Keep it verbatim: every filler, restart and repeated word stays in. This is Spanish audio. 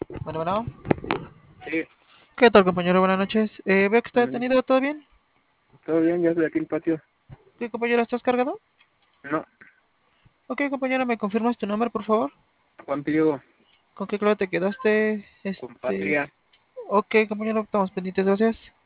Bueno, bueno. Sí, ¿Qué tal, compañero? Buenas noches. Eh, veo que está mm, detenido, ¿todo bien? todo bien, ya estoy aquí en el patio. ¿Qué, compañero, estás cargado? No, Ok, compañero, ¿me confirmas tu nombre, por favor? Juan Pliego, ¿Con qué clase te quedaste? con Este... Patria. Ok, compañero, estamos pendientes, gracias.